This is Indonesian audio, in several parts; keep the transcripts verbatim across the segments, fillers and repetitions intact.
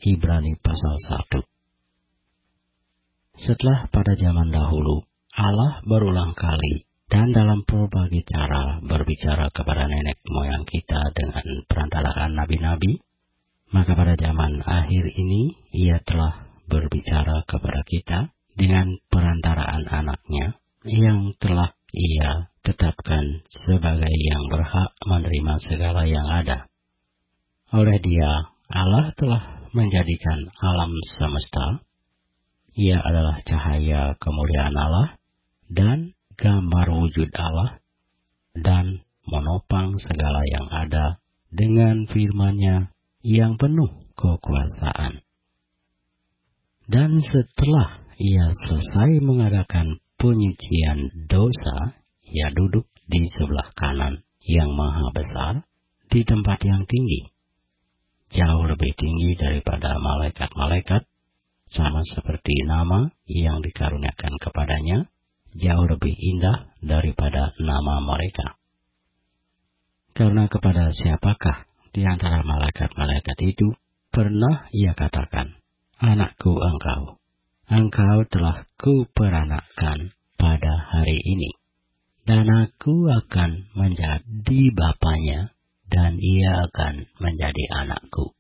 Ibrani pasal satu. Setelah pada zaman dahulu, Allah berulang kali dan dalam berbagai cara berbicara kepada nenek moyang kita dengan perantaraan nabi-nabi, maka pada zaman akhir ini Ia telah berbicara kepada kita dengan perantaraan anaknya yang telah Ia tetapkan sebagai yang berhak menerima segala yang ada. Oleh Dia, Allah telah menjadikan alam semesta. Ia adalah cahaya kemuliaan Allah dan gambar wujud Allah dan menopang segala yang ada dengan firman-Nya yang penuh kekuasaan. Dan setelah Ia selesai mengadakan penyucian dosa, Ia duduk di sebelah kanan yang maha besar di tempat yang tinggi, jauh lebih tinggi daripada malaikat-malaikat, sama seperti nama yang dikaruniakan kepadanya, jauh lebih indah daripada nama mereka. Karena kepada siapakah di antara malaikat-malaikat itu pernah Ia katakan, "Anakku engkau, engkau telah kuperanakkan pada hari ini, dan aku akan menjadi bapanya, dan ia akan menjadi anakku."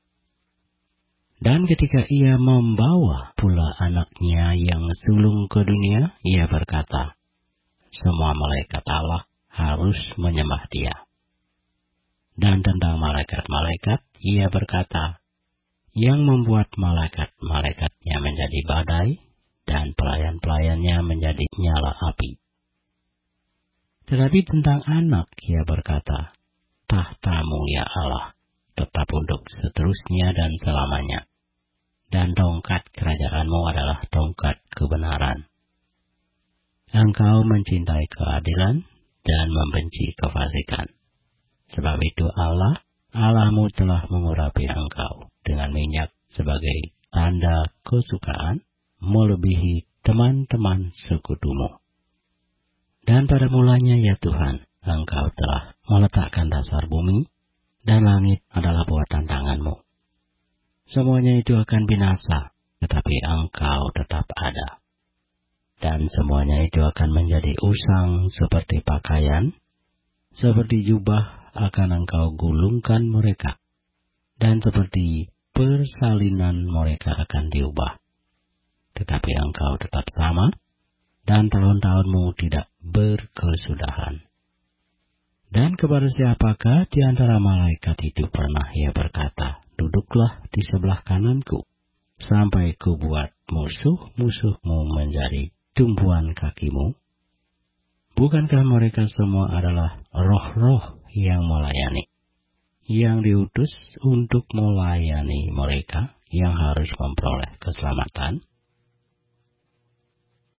Dan ketika Ia membawa pula anaknya yang sulung ke dunia, Ia berkata, semua malaikat Allah harus menyembah Dia. Dan tentang malaikat-malaikat, Ia berkata, yang membuat malaikat-malaikatnya menjadi badai, dan pelayan-pelayannya menjadi nyala api. Tetapi tentang anak, Ia berkata, tahta-Mu ya Allah, tetap untuk seterusnya dan selamanya. Dan tongkat kerajaan-Mu adalah tongkat kebenaran. Engkau mencintai keadilan dan membenci kefasikan. Sebab itu Allah, Allah-Mu telah mengurapi engkau dengan minyak sebagai tanda kesukaan, melebihi teman-teman sekutumu. Dan pada mulanya ya Tuhan, Engkau telah meletakkan dasar bumi, dan langit adalah buatan tangan-Mu. Semuanya itu akan binasa, tetapi Engkau tetap ada. Dan semuanya itu akan menjadi usang seperti pakaian, seperti jubah akan Engkau gulungkan mereka, dan seperti persalinan mereka akan diubah. Tetapi Engkau tetap sama, dan tahun-tahun-Mu tidak berkesudahan. Dan kepada siapakah di antara malaikat itu pernah Ia berkata, duduklah di sebelah kananku, sampai kubuat musuh-musuhmu menjadi tumpuan kakimu? Bukankah mereka semua adalah roh-roh yang melayani, yang diutus untuk melayani mereka yang harus memperoleh keselamatan?